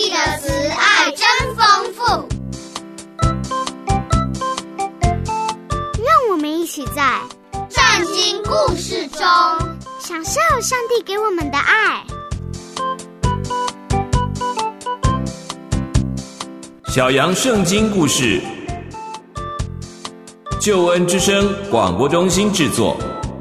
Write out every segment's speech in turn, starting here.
的慈爱真丰富。 让我们一起在圣经故事中享受上帝给我们的爱。 小羊圣经故事，救恩之声广播中心制作。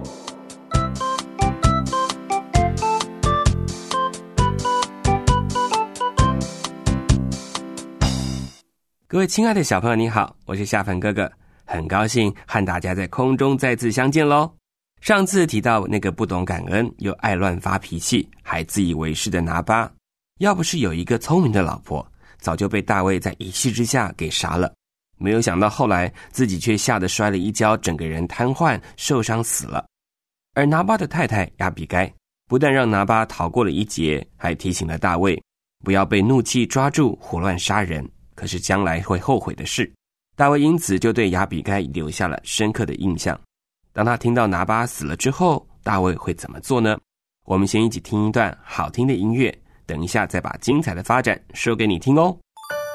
各位亲爱的小朋友你好，我是夏凡哥哥，很高兴和大家在空中再次相见咯。上次提到那个不懂感恩又爱乱发脾气还自以为是的拿巴，要不是有一个聪明的老婆，早就被大卫在一气之下给杀了。没有想到后来自己却吓得摔了一跤，整个人瘫痪受伤死了。而拿巴的太太亚比该不但让拿巴逃过了一劫，还提醒了大卫不要被怒气抓住胡乱杀人，可是将来会后悔的事。大卫因此就对亚比该留下了深刻的印象。当他听到拿巴死了之后，大卫会怎么做呢？我们先一起听一段好听的音乐，等一下再把精彩的发展说给你听哦。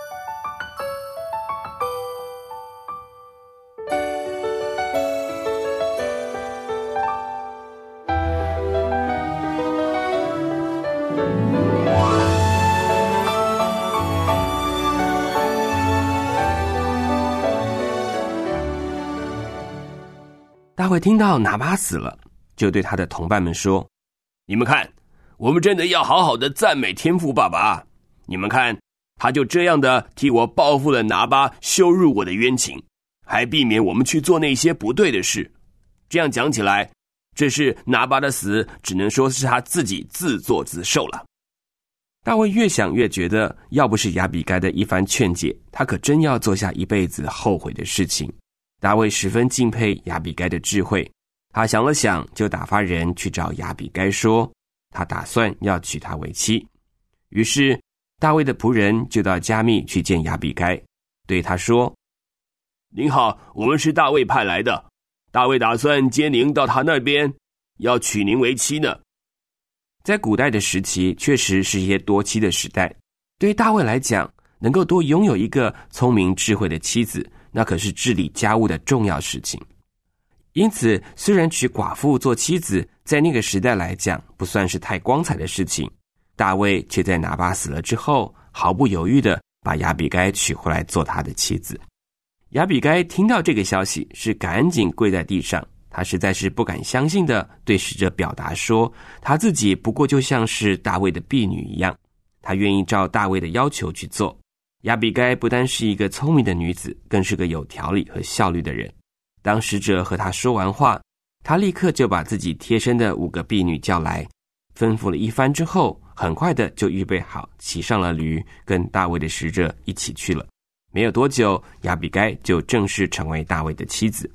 大卫听到拿巴死了，就对他的同伴们说，你们看，我们真的要好好的赞美天父爸爸。你们看，他就这样的替我报复了拿巴羞辱我的冤情，还避免我们去做那些不对的事。这样讲起来，这是拿巴的死只能说是他自己自作自受了。大卫越想越觉得，要不是亚比该的一番劝解，他可真要做下一辈子后悔的事情。大卫十分敬佩亚比该的智慧，他想了想，就打发人去找亚比该说，他打算要娶她为妻。于是大卫的仆人就到加密去见亚比该，对他说，您好，我们是大卫派来的，大卫打算接您到他那边，要娶您为妻呢。在古代的时期，确实是一些多妻的时代，对于大卫来讲，能够多拥有一个聪明智慧的妻子，那可是治理家务的重要事情。因此，虽然娶寡妇做妻子在那个时代来讲不算是太光彩的事情，大卫却在拿巴死了之后毫不犹豫地把亚比该娶回来做他的妻子。亚比该听到这个消息，是赶紧跪在地上，他实在是不敢相信地对使者表达说，他自己不过就像是大卫的婢女一样，他愿意照大卫的要求去做。亚比该不单是一个聪明的女子，更是个有条理和效率的人。当使者和她说完话，她立刻就把自己贴身的5个婢女叫来，吩咐了一番之后，很快的就预备好，骑上了驴，跟大卫的使者一起去了。没有多久，亚比该就正式成为大卫的妻子。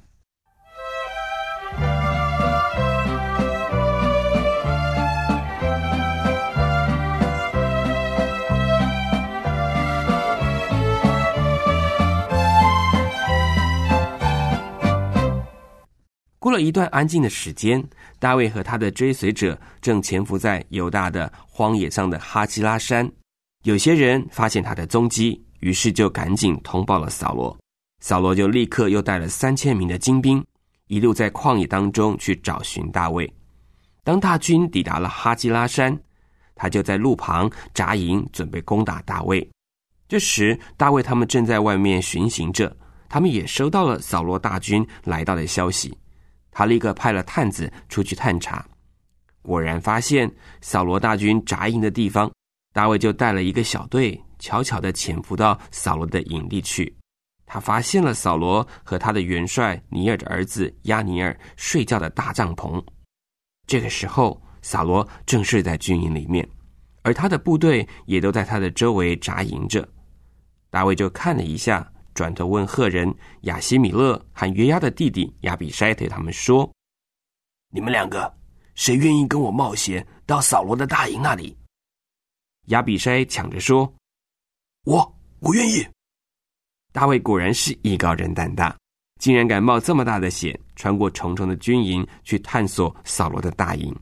过了一段安静的时间，大卫和他的追随者正潜伏在犹大的荒野上的哈基拉山。有些人发现他的踪迹，于是就赶紧通报了扫罗。扫罗就立刻又带了3000名的精兵，一路在旷野当中去找寻大卫。当大军抵达了哈基拉山，他就在路旁扎营，准备攻打大卫。这时大卫他们正在外面巡行着，他们也收到了扫罗大军来到的消息。他立刻派了探子出去探查，果然发现扫罗大军扎营的地方，大卫就带了一个小队，悄悄地潜伏到扫罗的营地去。他发现了扫罗和他的元帅尼尔的儿子亚尼尔睡觉的大帐篷。这个时候，扫罗正睡在军营里面，而他的部队也都在他的周围扎营着。大卫就看了一下，转头问赫人亚希米勒和约押的弟弟亚比筛对他们说，你们2个谁愿意跟我冒险到扫罗的大营那里？亚比筛抢着说，我愿意。大卫果然是艺高人胆大，竟然敢冒这么大的险，穿过重重的军营去探索扫罗的大营。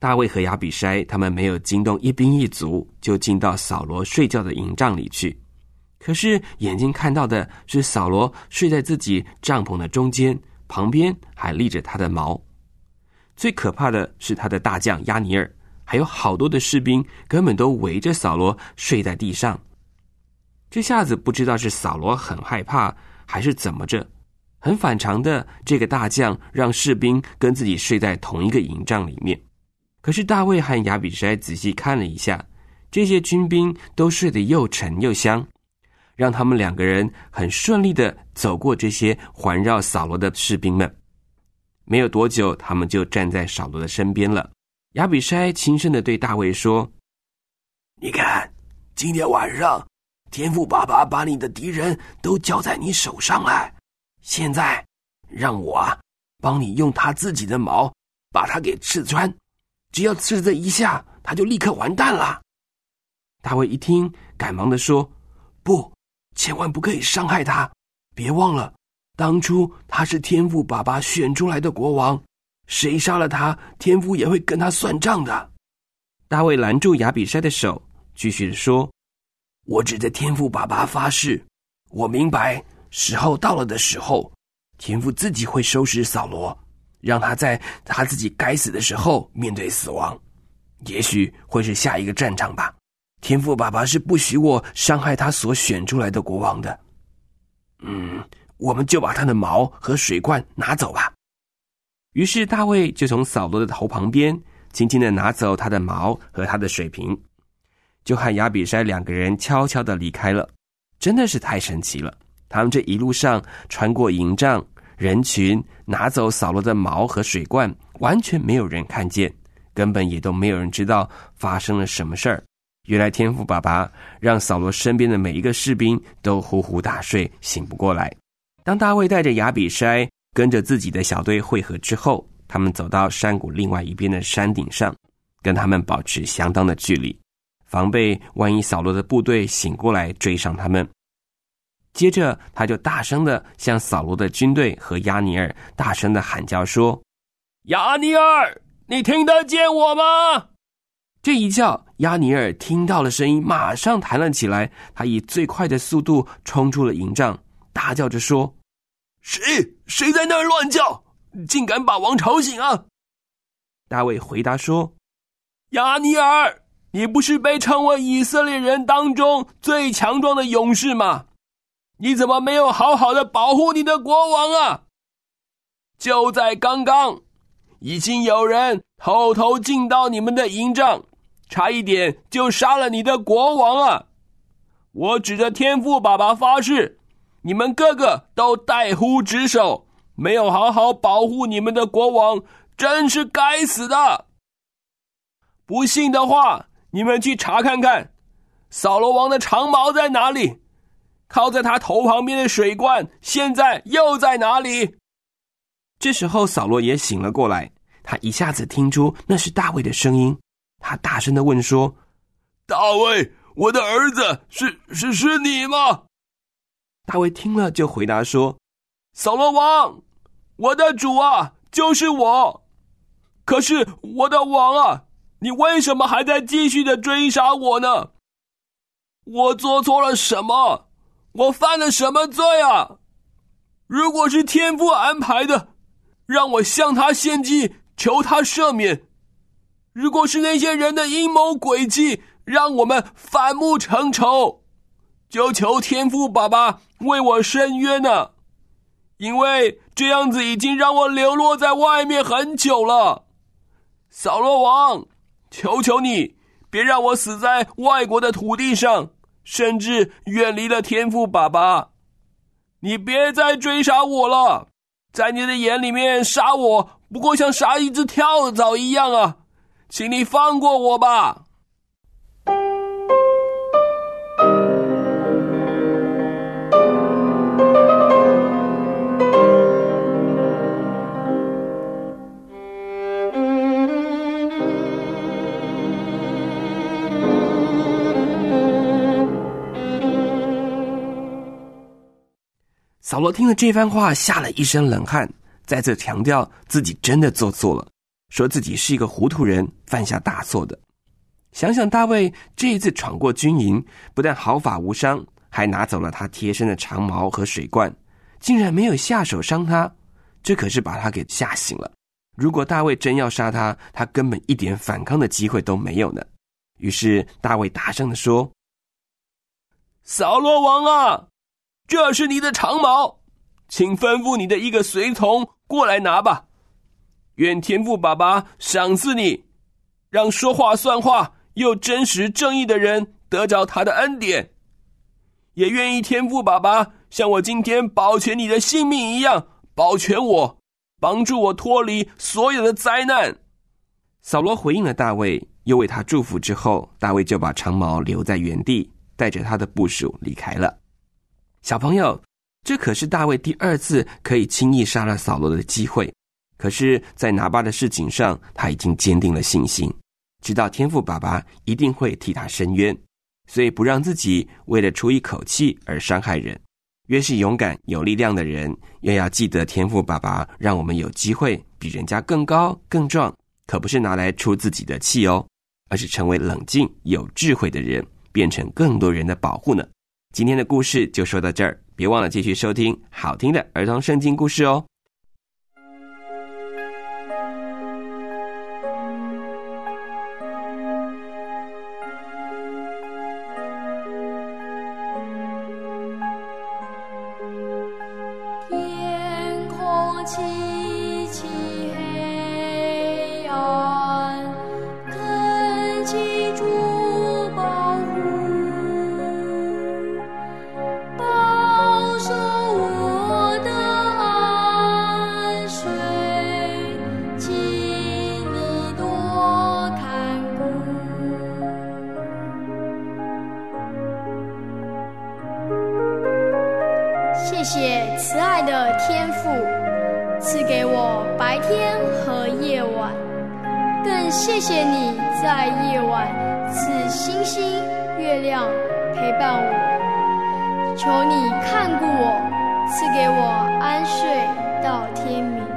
大卫和亚比筛他们没有惊动一兵一卒，就进到扫罗睡觉的营帐里去。可是眼睛看到的是扫罗睡在自己帐篷的中间，旁边还立着他的矛。最可怕的是他的大将押尼尔，还有好多的士兵根本都围着扫罗睡在地上。这下子不知道是扫罗很害怕还是怎么着，很反常的，这个大将让士兵跟自己睡在同一个营帐里面。可是大卫和亚比筛仔细看了一下，这些军兵都睡得又沉又香，让他们两个人很顺利的走过这些环绕扫罗的士兵们。没有多久，他们就站在扫罗的身边了。亚比筛轻声的对大卫说：你看，今天晚上天父爸爸把你的敌人都交在你手上了，现在让我帮你用他自己的矛把他给刺穿，只要刺这一下，他就立刻完蛋了。大卫一听，赶忙的说：不，千万不可以伤害他，别忘了当初他是天父爸爸选出来的国王，谁杀了他，天父也会跟他算账的。大卫拦住亚比筛的手，继续说：我指着天父爸爸发誓，我明白时候到了的时候，天父自己会收拾扫罗，让他在他自己该死的时候面对死亡，也许会是下一个战场吧。天父爸爸是不许我伤害他所选出来的国王的。我们就把他的矛和水罐拿走吧。于是大卫就从扫罗的头旁边轻轻地拿走他的矛和他的水瓶，就和亚比筛两个人悄悄地离开了。真的是太神奇了，他们这一路上穿过营帐、人群，拿走扫罗的矛和水罐，完全没有人看见，根本也都没有人知道发生了什么事儿。原来天父爸爸让扫罗身边的每一个士兵都呼呼大睡，醒不过来。当大卫带着亚比筛跟着自己的小队会合之后，他们走到山谷另外一边的山顶上，跟他们保持相当的距离，防备万一扫罗的部队醒过来追上他们。接着他就大声的向扫罗的军队和押尼尔大声的喊叫说：押尼尔，你听得见我吗？这一叫，押尼尔听到了声音，马上弹了起来，他以最快的速度冲出了营帐，大叫着说：谁在那儿乱叫，竟敢把王吵醒啊？大卫回答说：押尼尔，你不是被称为以色列人当中最强壮的勇士吗？你怎么没有好好的保护你的国王啊？就在刚刚，已经有人偷偷进到你们的营帐，差一点就杀了你的国王啊！我指着天父爸爸发誓，你们个个都怠忽职守，没有好好保护你们的国王，真是该死的！不信的话，你们去查看看，扫罗王的长矛在哪里？靠在他头旁边的水罐现在又在哪里？这时候扫罗也醒了过来，他一下子听出那是大卫的声音，他大声地问说：大卫，我的儿子，是你吗？大卫听了就回答说：扫罗王，我的主啊，就是我。可是我的王啊，你为什么还在继续的追杀我呢？我做错了什么？我犯了什么罪啊？如果是天父安排的，让我向他献祭，求他赦免；如果是那些人的阴谋诡计，让我们反目成仇，就求天父爸爸为我伸冤呢。因为这样子已经让我流落在外面很久了。扫罗王，求求你，别让我死在外国的土地上，甚至远离了天父爸爸。你别再追杀我了，在你的眼里面杀我不过像杀一只跳蚤一样啊，请你放过我吧。扫罗听了这番话，吓了一身冷汗，再次强调自己真的做错了， 说自己是一个糊涂人，犯下大错的。想想大卫这一次闯过军营，不但毫发无伤，还拿走了他贴身的长矛和水罐，竟然没有下手伤他，这可是把他给吓醒了。如果大卫真要杀他，他根本一点反抗的机会都没有呢。于是大卫大声地说：扫罗王啊，这是你的长矛，请吩咐你的一个随从过来拿吧。愿天父爸爸赏赐你，让说话算话又真实正义的人得着他的恩典，也愿意天父爸爸像我今天保全你的性命一样保全我，帮助我脱离所有的灾难。扫罗回应了大卫，又为他祝福之后，大卫就把长矛留在原地，带着他的部属离开了。小朋友，这可是大卫第2次可以轻易杀了扫罗的机会。可是在拿巴的事情上，他已经坚定了信心，知道天父爸爸一定会替他伸冤，所以不让自己为了出一口气而伤害人。越是勇敢有力量的人，越要记得天父爸爸让我们有机会比人家更高更壮，可不是拿来出自己的气哦，而是成为冷静有智慧的人，变成更多人的保护呢。今天的故事就说到这儿，别忘了继续收听好听的儿童圣经故事哦。 谢谢慈爱的天父赐给我白天和夜晚，更谢谢你在夜晚赐星星月亮陪伴我，求你看顾我，赐给我安睡到天明。